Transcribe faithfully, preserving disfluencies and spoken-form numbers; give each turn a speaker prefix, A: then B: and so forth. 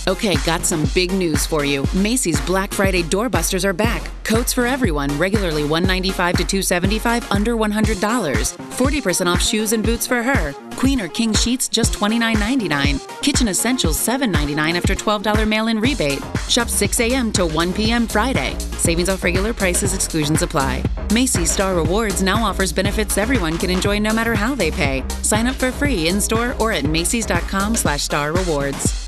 A: Okay, got some big news for you. Macy's Black Friday doorbusters are back. Coats for everyone, regularly one hundred ninety-five dollars to two hundred seventy-five dollars, under one hundred dollars. forty percent off shoes and boots for her. Queen or king sheets, just twenty-nine ninety-nine. Kitchen essentials, seven ninety-nine after twelve dollars mail-in rebate. Shop six a.m. to one p.m. Friday. Savings off regular prices, exclusions apply. Macy's Star Rewards now offers benefits everyone can enjoy no matter how they pay. Sign up for free in-store or at macys dot com slash star rewards.